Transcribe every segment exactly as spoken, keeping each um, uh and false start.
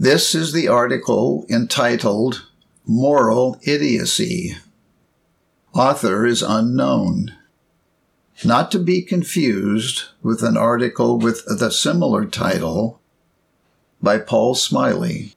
This is the article entitled Moral Idiocy. Author is unknown. Not to be confused with an article with the similar title by Paul Smiley.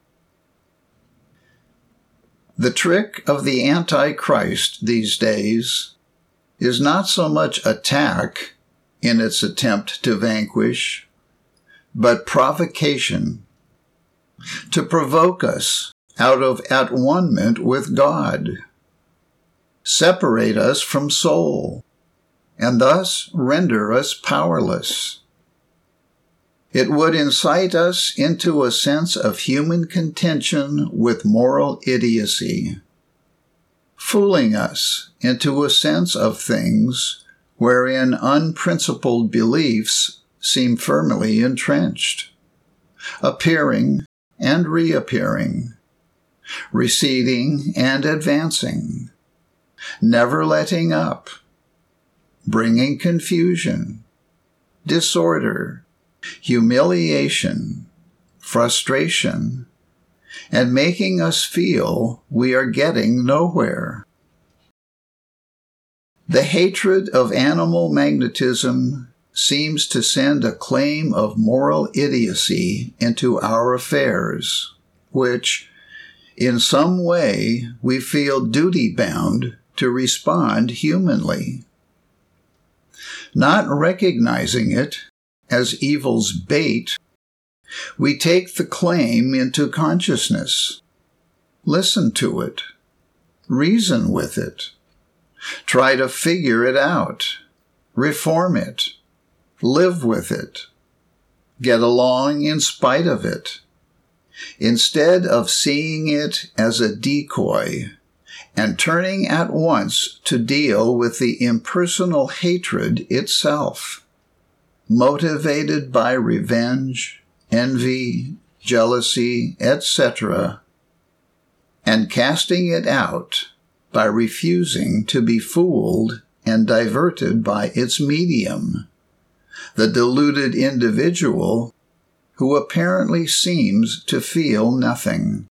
The trick of the Antichrist these days is not so much attack in its attempt to vanquish, but provocation, to provoke us out of at-one-ment with God, separate us from soul, and thus render us powerless. It would incite us into a sense of human contention with moral idiocy, fooling us into a sense of things wherein unprincipled beliefs seem firmly entrenched, appearing and reappearing, receding and advancing, never letting up, bringing confusion, disorder, humiliation, frustration, and making us feel we are getting nowhere. The hatred of animal magnetism seems to send a claim of moral idiocy into our affairs, which, in some way, we feel duty-bound to respond humanly. Not recognizing it as evil's bait, we take the claim into consciousness, listen to it, reason with it, try to figure it out, reform it, live with it, get along in spite of it, instead of seeing it as a decoy and turning at once to deal with the impersonal hatred itself, motivated by revenge, envy, jealousy, et cetera, and casting it out by refusing to be fooled and diverted by its medium, the deluded individual who apparently seems to feel nothing.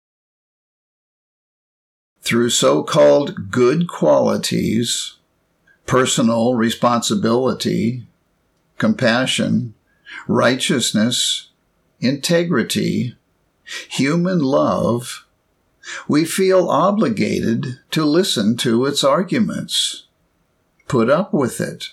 Through so-called good qualities, personal responsibility, compassion, righteousness, integrity, human love, we feel obligated to listen to its arguments, put up with it.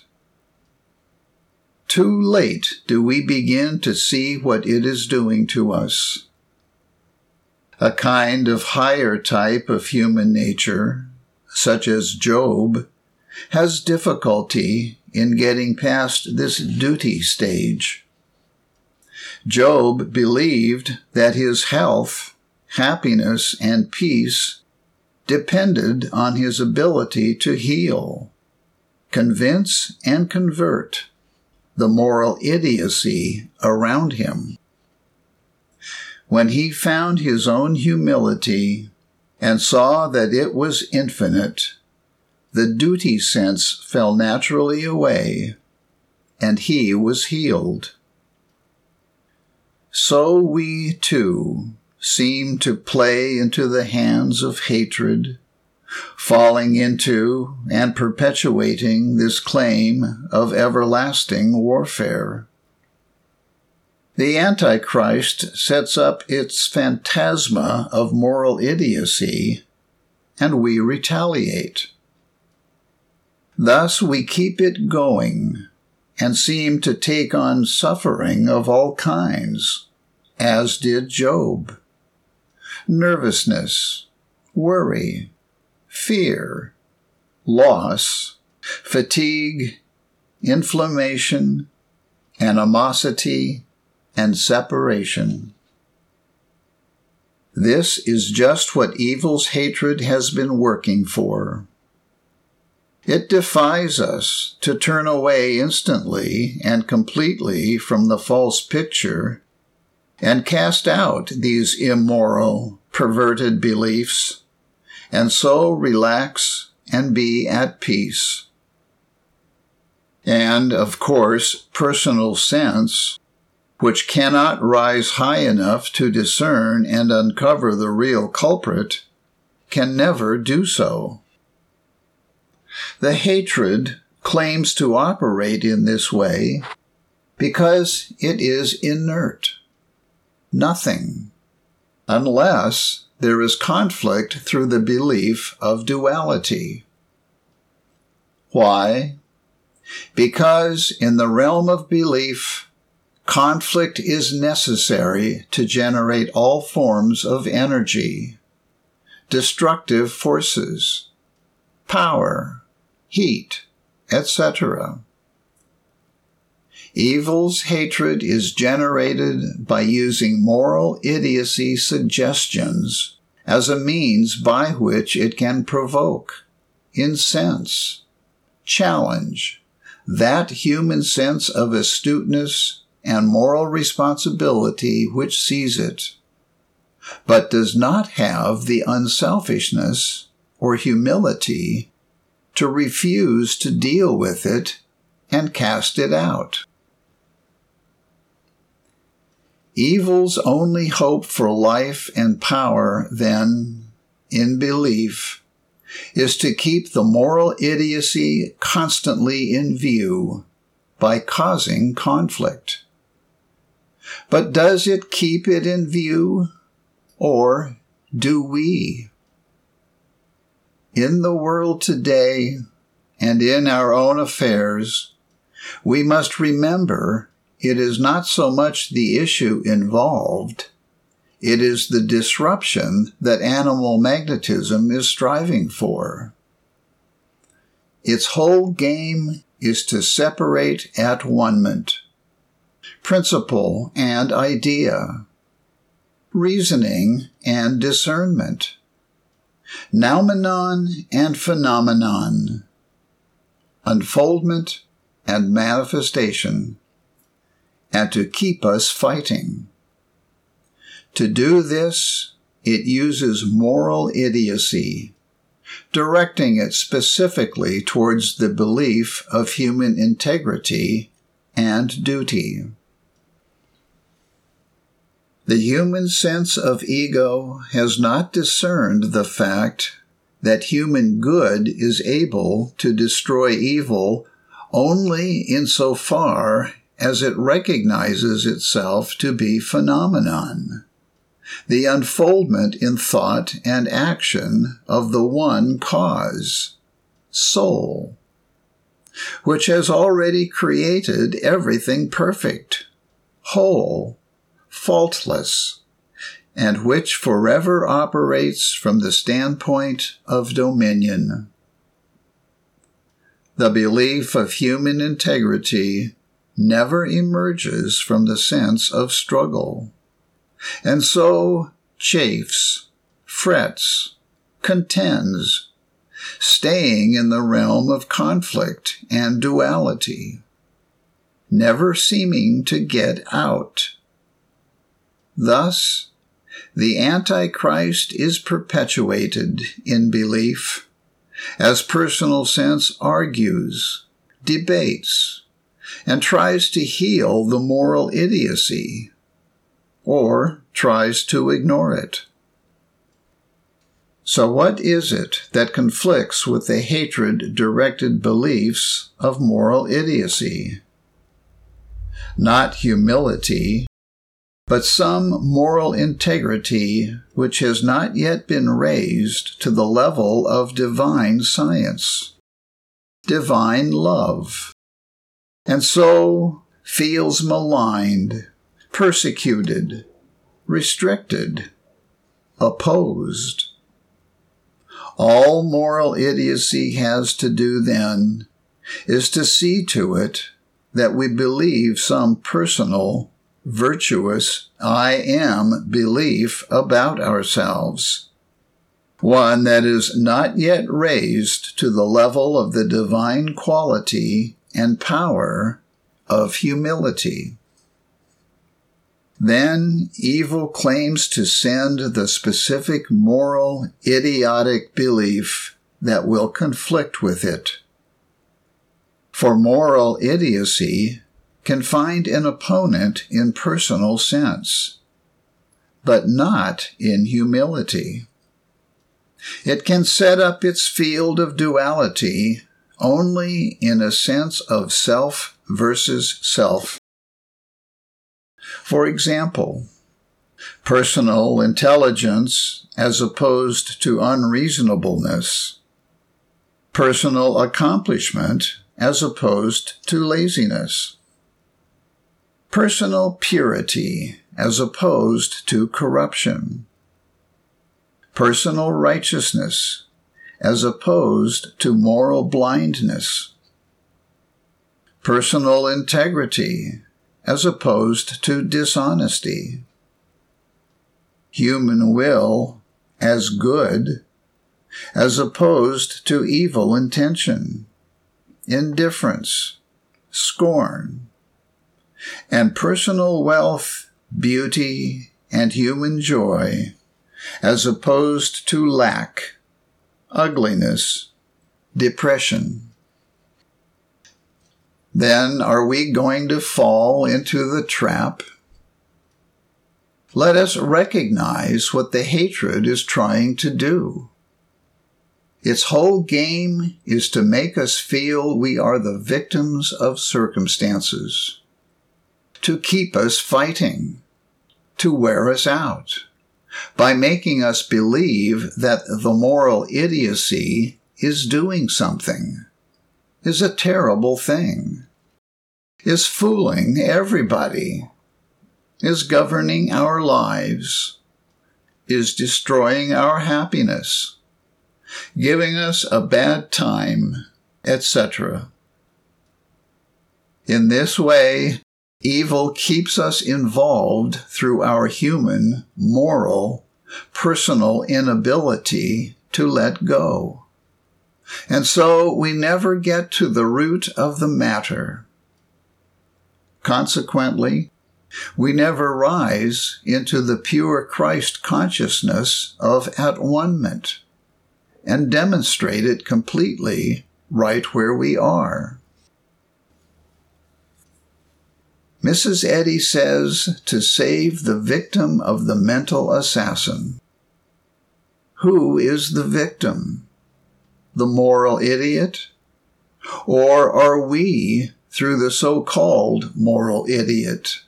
Too late do we begin to see what it is doing to us. A kind of higher type of human nature, such as Job, has difficulty in getting past this duty stage. Job believed that his health, happiness, and peace depended on his ability to heal, convince, and convert the moral idiocy around him. When he found his own humility and saw that it was infinite, the duty sense fell naturally away, and he was healed. So we, too, seem to play into the hands of hatred, falling into and perpetuating this claim of everlasting warfare. The Antichrist sets up its phantasma of moral idiocy, and we retaliate. Thus we keep it going and seem to take on suffering of all kinds, as did Job. Nervousness, worry, fear, loss, fatigue, inflammation, animosity, and separation. This is just what evil's hatred has been working for. It defies us to turn away instantly and completely from the false picture and cast out these immoral, perverted beliefs, and so relax and be at peace. And, of course, personal sense, which cannot rise high enough to discern and uncover the real culprit, can never do so. The hatred claims to operate in this way because it is inert, nothing, unless there is conflict through the belief of duality. Why? Because in the realm of belief, conflict is necessary to generate all forms of energy, destructive forces, power, heat, et cetera. Evil's hatred is generated by using moral idiocy suggestions as a means by which it can provoke, incense, challenge that human sense of astuteness and moral responsibility which sees it, but does not have the unselfishness or humility to refuse to deal with it and cast it out. Evil's only hope for life and power, then, in belief, is to keep the moral idiocy constantly in view by causing conflict. But does it keep it in view, or do we? In the world today, and in our own affairs, we must remember it is not so much the issue involved, it is the disruption that animal magnetism is striving for. Its whole game is to separate at one-ment, principle and idea, reasoning and discernment, noumenon and phenomenon, unfoldment and manifestation, and to keep us fighting. To do this, it uses moral idiocy, directing it specifically towards the belief of human integrity and duty. The human sense of ego has not discerned the fact that human good is able to destroy evil only insofar as it recognizes itself to be phenomenon, the unfoldment in thought and action of the one cause, soul, which has already created everything perfect, whole, faultless, and which forever operates from the standpoint of dominion. The belief of human integrity never emerges from the sense of struggle, and so chafes, frets, contends, staying in the realm of conflict and duality, never seeming to get out. Thus, the Antichrist is perpetuated in belief, as personal sense argues, debates, and tries to heal the moral idiocy, or tries to ignore it. So what is it that conflicts with the hatred-directed beliefs of moral idiocy? Not humility, but some moral integrity which has not yet been raised to the level of divine science, divine love, and so feels maligned, persecuted, restricted, opposed. All moral idiocy has to do then is to see to it that we believe some personal, virtuous I am belief about ourselves, one that is not yet raised to the level of the divine quality and power of humility. Then evil claims to send the specific moral, idiotic belief that will conflict with it. For moral idiocy can find an opponent in personal sense, but not in humility. It can set up its field of duality only in a sense of self versus self. For example, personal intelligence as opposed to unreasonableness, personal accomplishment as opposed to laziness, personal purity as opposed to corruption, personal righteousness as opposed to moral blindness, personal integrity as opposed to dishonesty, human will as good as opposed to evil intention, indifference, scorn, and personal wealth, beauty, and human joy as opposed to lack, ugliness, depression. Then are we going to fall into the trap? Let us recognize what the hatred is trying to do. Its whole game is to make us feel we are the victims of circumstances, to keep us fighting, to wear us out, by making us believe that the moral idiocy is doing something, is a terrible thing, is fooling everybody, is governing our lives, is destroying our happiness, giving us a bad time, et cetera. In this way, evil keeps us involved through our human, moral, personal inability to let go. And so we never get to the root of the matter. Consequently, we never rise into the pure Christ consciousness of at-one-ment and demonstrate it completely right where we are. Missus Eddy says to save the victim of the mental assassin. Who is the victim? The moral idiot? Or are we through the so-called moral idiot?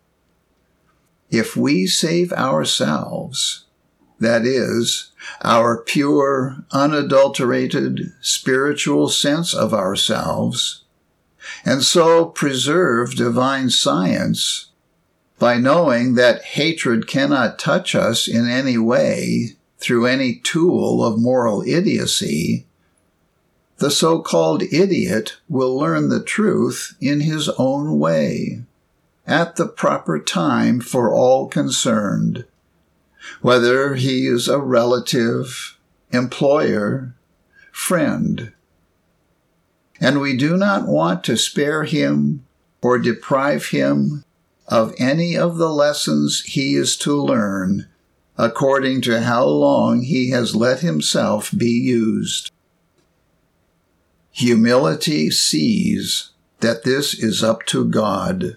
If we save ourselves, that is, our pure, unadulterated, spiritual sense of ourselves, and so preserve divine science by knowing that hatred cannot touch us in any way through any tool of moral idiocy, the so-called idiot will learn the truth in his own way, at the proper time for all concerned, whether he is a relative, employer, friend. And we do not want to spare him or deprive him of any of the lessons he is to learn according to how long he has let himself be used. Humility sees that this is up to God.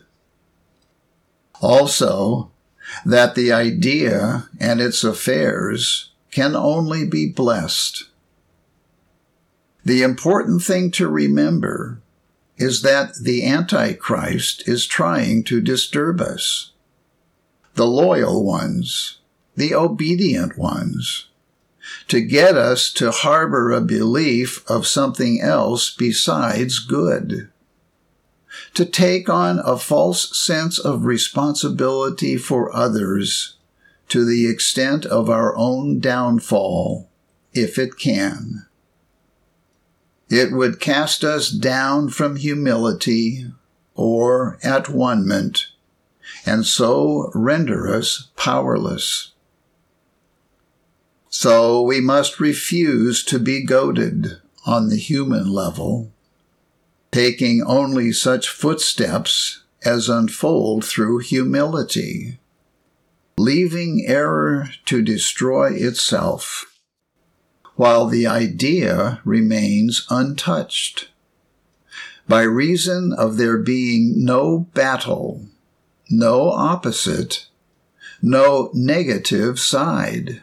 Also, that the idea and its affairs can only be blessed. The important thing to remember is that the Antichrist is trying to disturb us. The loyal ones, the obedient ones, to get us to harbor a belief of something else besides good, to take on a false sense of responsibility for others to the extent of our own downfall, if it can. It would cast us down from humility or at-one-ment, and so render us powerless. So we must refuse to be goaded on the human level, taking only such footsteps as unfold through humility, leaving error to destroy itself, while the idea remains untouched, by reason of there being no battle, no opposite, no negative side.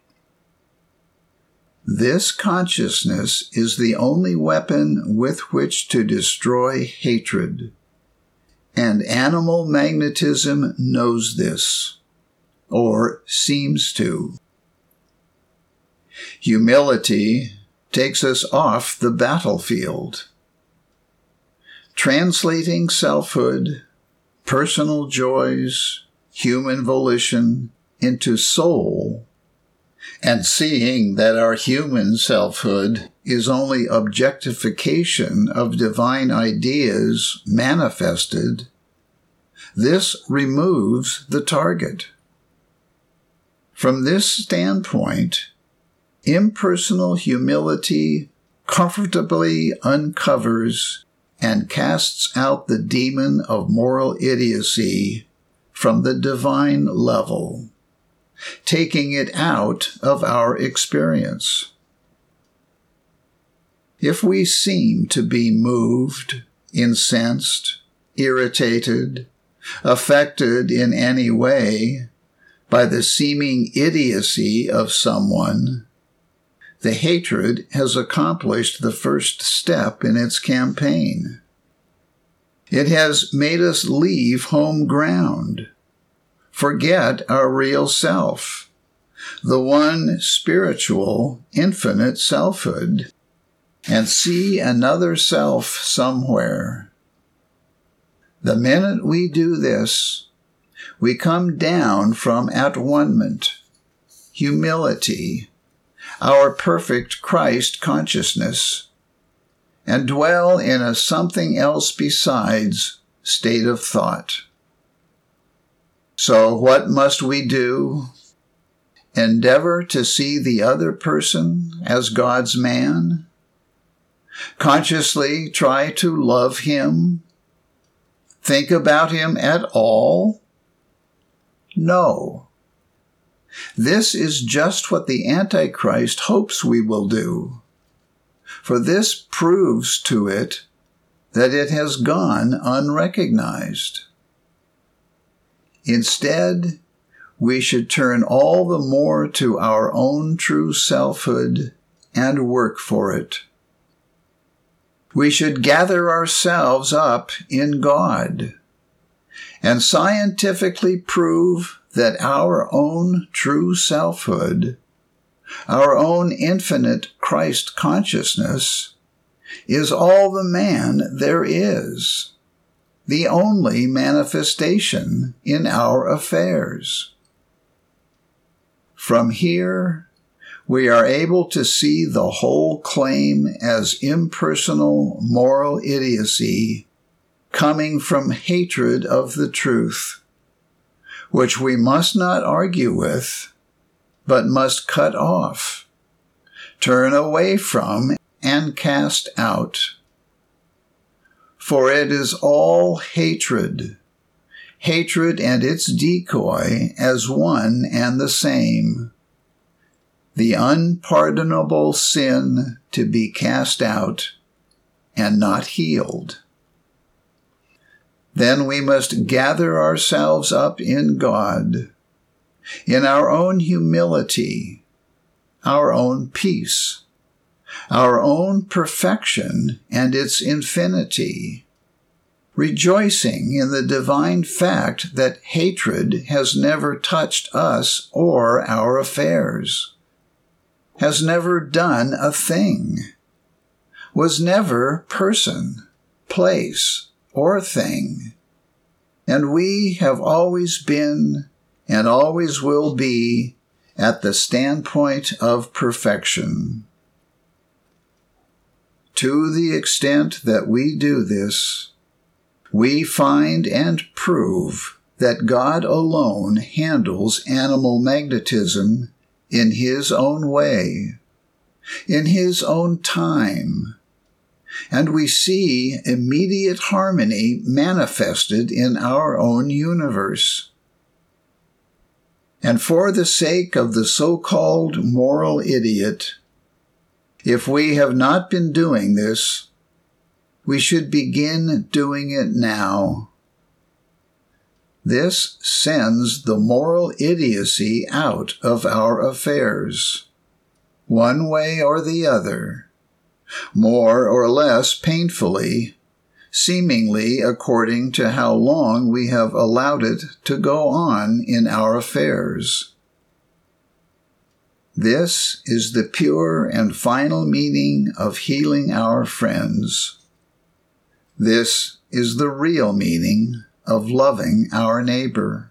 This consciousness is the only weapon with which to destroy hatred, and animal magnetism knows this, or seems to. Humility takes us off the battlefield. Translating selfhood, personal joys, human volition into soul, and seeing that our human selfhood is only objectification of divine ideas manifested, this removes the target. From this standpoint, impersonal humility comfortably uncovers and casts out the demon of moral idiocy from the divine level, taking it out of our experience. If we seem to be moved, incensed, irritated, affected in any way by the seeming idiocy of someone, the hatred has accomplished the first step in its campaign. It has made us leave home ground, forget our real self, the one spiritual, infinite selfhood, and see another self somewhere. The minute we do this, we come down from at-one-ment, humility, our perfect Christ consciousness, and dwell in a something else besides state of thought. So what must we do? Endeavor to see the other person as God's man? Consciously try to love him? Think about him at all? No. This is just what the Antichrist hopes we will do, for this proves to it that it has gone unrecognized. Instead, we should turn all the more to our own true selfhood and work for it. We should gather ourselves up in God and scientifically prove that our own true selfhood, our own infinite Christ consciousness, is all the man there is, the only manifestation in our affairs. From here, we are able to see the whole claim as impersonal moral idiocy coming from hatred of the truth, which we must not argue with, but must cut off, turn away from, and cast out. For it is all hatred, hatred and its decoy as one and the same, the unpardonable sin to be cast out and not healed. Then we must gather ourselves up in God, in our own humility, our own peace, our own perfection and its infinity, rejoicing in the divine fact that hatred has never touched us or our affairs, has never done a thing, was never person, place, or thing, and we have always been and always will be at the standpoint of perfection. To the extent that we do this, we find and prove that God alone handles animal magnetism in his own way, in his own time, and we see immediate harmony manifested in our own universe. And for the sake of the so-called moral idiot, if we have not been doing this, We should begin doing it now. This sends the moral idiocy out of our affairs, one way or the other, more or less painfully, seemingly according to how long we have allowed it to go on in our affairs. This is the pure and final meaning of healing our friends. This is the real meaning of loving our neighbor.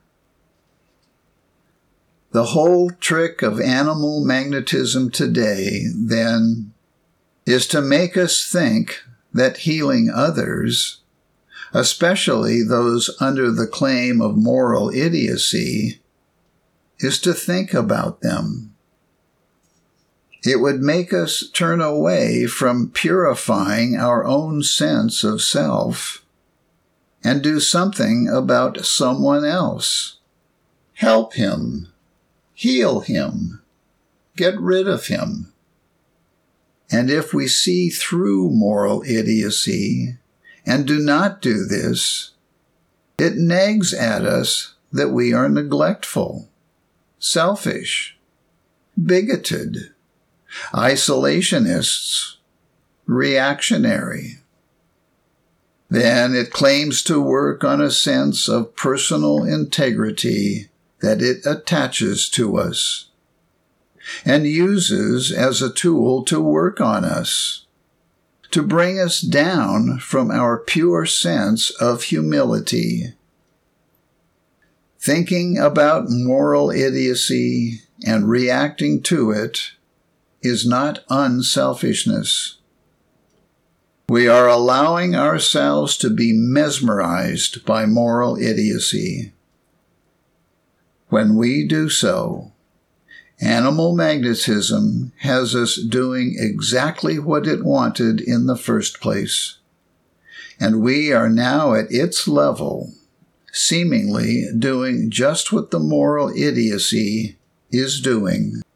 The whole trick of animal magnetism today, then, is to make us think that healing others, especially those under the claim of moral idiocy, is to think about them. It would make us turn away from purifying our own sense of self and do something about someone else. Help him, heal him, get rid of him. And if we see through moral idiocy and do not do this, it nags at us that we are neglectful, selfish, bigoted, isolationists, reactionary. Then it claims to work on a sense of personal integrity that it attaches to us and uses as a tool to work on us, to bring us down from our pure sense of humility. Thinking about moral idiocy and reacting to it is not unselfishness. We are allowing ourselves to be mesmerized by moral idiocy. When we do so, animal magnetism has us doing exactly what it wanted in the first place, and we are now at its level, seemingly doing just what the moral idiocy is doing.